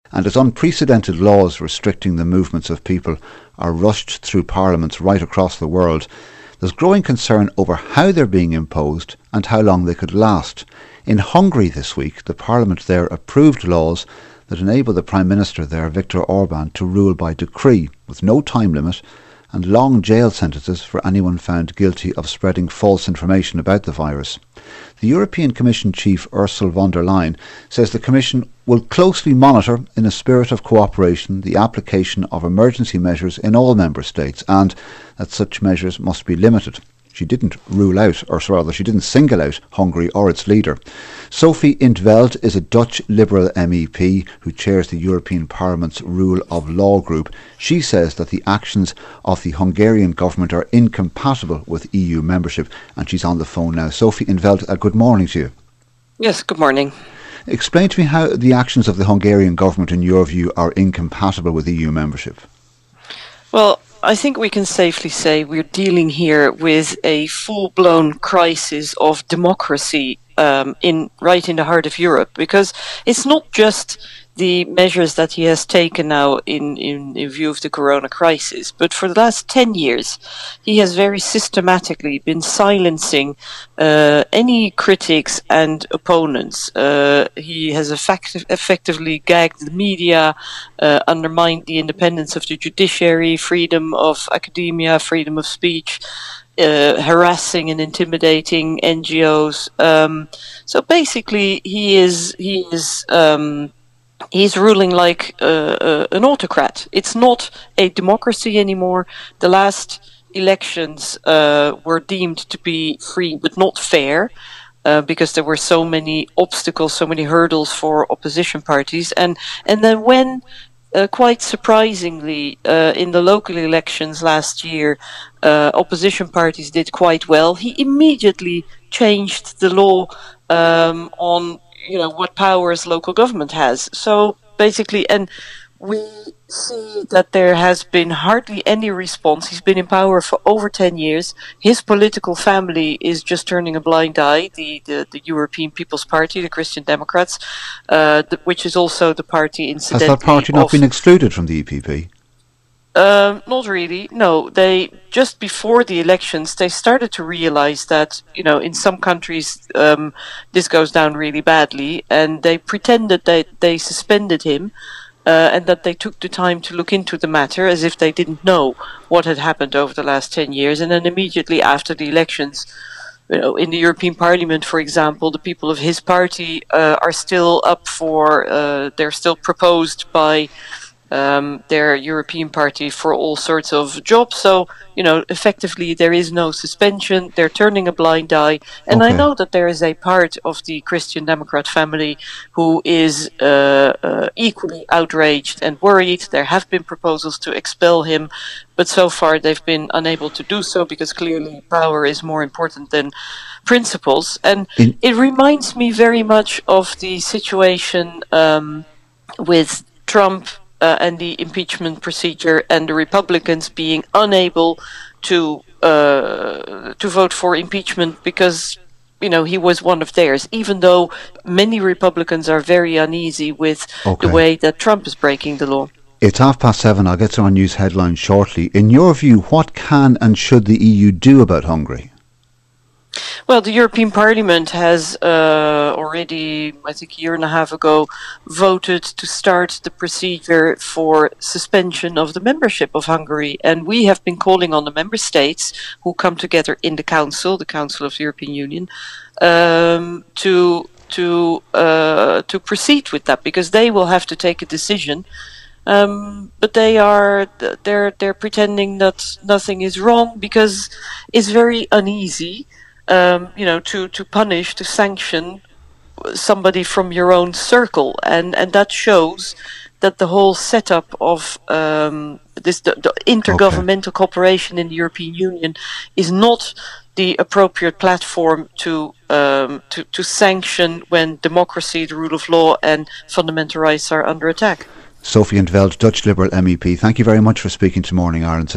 And as unprecedented laws restricting the movements of people are rushed through parliaments right across the world, there's growing concern over how they're being imposed and how long they could last. In Hungary this week, the parliament there approved laws that enable the Prime Minister there, Viktor Orban, to rule by decree with no time limit and long jail sentences for anyone found guilty of spreading false information about the virus. The European Commission Chief Ursula von der Leyen says the Commission will closely monitor, in a spirit of cooperation, the application of emergency measures in all member states and that such measures must be limited. She didn't rule out, or rather she didn't single out, Hungary or its leader. Sophie in 't Veld is a Dutch Liberal MEP who chairs the European Parliament's Rule of Law group. She says that the actions of the Hungarian government are incompatible with EU membership, and she's on the phone now. Sophie in 't Veld, good morning to you. Yes, good morning. Explain to me how the actions of the Hungarian government, in your view, are incompatible with EU membership. Well, I think we can safely say we're dealing here with a full-blown crisis of democracy right in the heart of Europe, because it's not just the measures that he has taken now in view of the corona crisis, but for the last 10 years he has very systematically been silencing any critics and opponents. He has effectively gagged the media, undermined the independence of the judiciary, freedom of academia, freedom of speech, harassing and intimidating NGOs. So basically he's ruling like an autocrat. It's not a democracy anymore. The last elections were deemed to be free but not fair, because there were so many obstacles, so many hurdles for opposition parties. And then when, quite surprisingly, in the local elections last year, opposition parties did quite well, he immediately changed the law on what powers local government has. So basically, and we see that there has been hardly any response. He's been in power for over 10 years. His political family is just turning a blind eye. The European People's Party, the Christian Democrats, which is also the party incidentally. Has that party not been excluded from the EPP? Not really. No, they just before the elections they started to realize that in some countries this goes down really badly, and they pretended that they suspended him and that they took the time to look into the matter as if they didn't know what had happened over the last 10 years. And then immediately after the elections, in the European Parliament, for example, the people of his party are still up for. They're still proposed by their European Party for all sorts of jobs. So, effectively there is no suspension. They're turning a blind eye. And I know that there is a part of the Christian Democrat family who is equally outraged and worried. There have been proposals to expel him, but so far they've been unable to do so because clearly power is more important than principles. And it reminds me very much of the situation with Trump and the impeachment procedure, and the Republicans being unable to vote for impeachment because he was one of theirs, even though many Republicans are very uneasy with the way that Trump is breaking the law. It's 7:30. I'll get to our news headlines shortly. In your view, what can and should the EU do about Hungary? Well, the European Parliament has already, I think a year and a half ago, voted to start the procedure for suspension of the membership of Hungary. And we have been calling on the member states who come together in the Council of the European Union, to proceed with that, because they will have to take a decision. But they're pretending that nothing is wrong, because it's very uneasy to punish, to sanction somebody from your own circle, and that shows that the whole setup of the intergovernmental cooperation in the European Union is not the appropriate platform to sanction when democracy, the rule of law, and fundamental rights are under attack. Sophie in 't Veld, Dutch Liberal MEP, thank you very much for speaking to Morning Ireland.